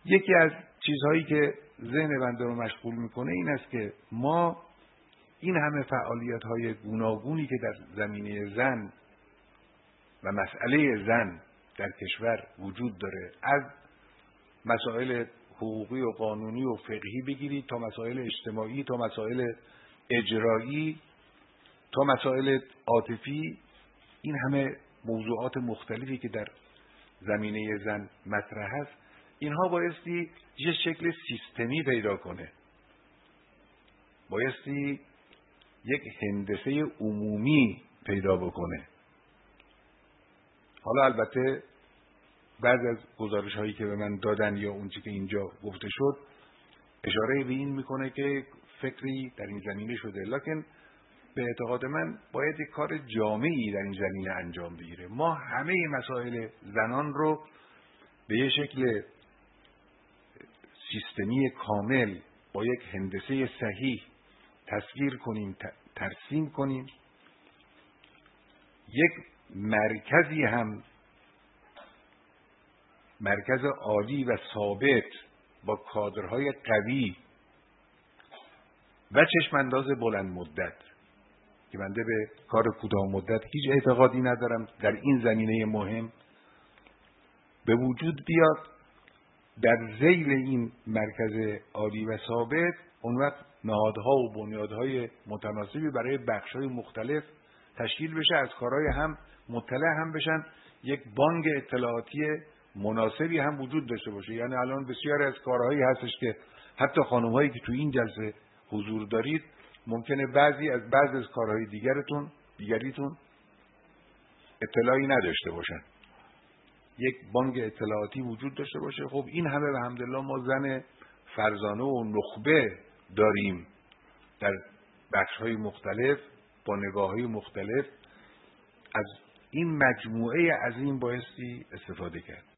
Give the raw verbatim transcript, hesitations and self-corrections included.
یکی از چیزهایی که ذهن بنده رو مشغول میکنه این است که ما این همه فعالیت‌های گوناگونی که در زمینه زن و مسئله زن در کشور وجود داره، از مسائل حقوقی و قانونی و فقهی بگیرید تا مسائل اجتماعی، تا مسائل اجرایی، تا مسائل عاطفی، این همه موضوعات مختلفی که در زمینه زن مطرح است، اینها بایستی یه شکل سیستمی پیدا کنه، بایستی یک هندسه عمومی پیدا بکنه. حالا البته بعض از گزارش هایی که به من دادن یا اون چی که اینجا گفته شد اشاره به این میکنه که فکری در این زمینه شده، لکن به اعتقاد من باید یک کار جامعی در این زمینه انجام بگیره. ما همه مسائل زنان رو به یک شکل سیستمی کامل با یک هندسه صحیح تصویر کنیم، ترسیم کنیم، یک مرکزی هم، مرکز عالی و ثابت با کادرهای قوی و چشمانداز بلند مدت که بنده به کار کوتاه مدت هیچ اعتقادی ندارم در این زمینه مهم به وجود بیاد. در ذیل این مرکز عالی و ثابت اون وقت نهادها و بنیادهای متناسبی برای بخش‌های مختلف تشکیل بشه، از کارهای هم مطلع هم بشن، یک بانک اطلاعاتی مناسبی هم وجود داشته باشه. یعنی الان بسیاری از کارهایی هستش که حتی خانم‌هایی که تو این جلسه حضور دارید ممکنه بعضی از بعضی از کارهای دیگرتون دیگریتون اطلاعی نداشته باشن. یک بانک اطلاعاتی وجود داشته باشه. خب این همه به حمدالله ما زن فرزانه و نخبه داریم در بخش‌های مختلف با نگاه‌های مختلف. از این مجموعه عظیم بایستی استفاده کرد.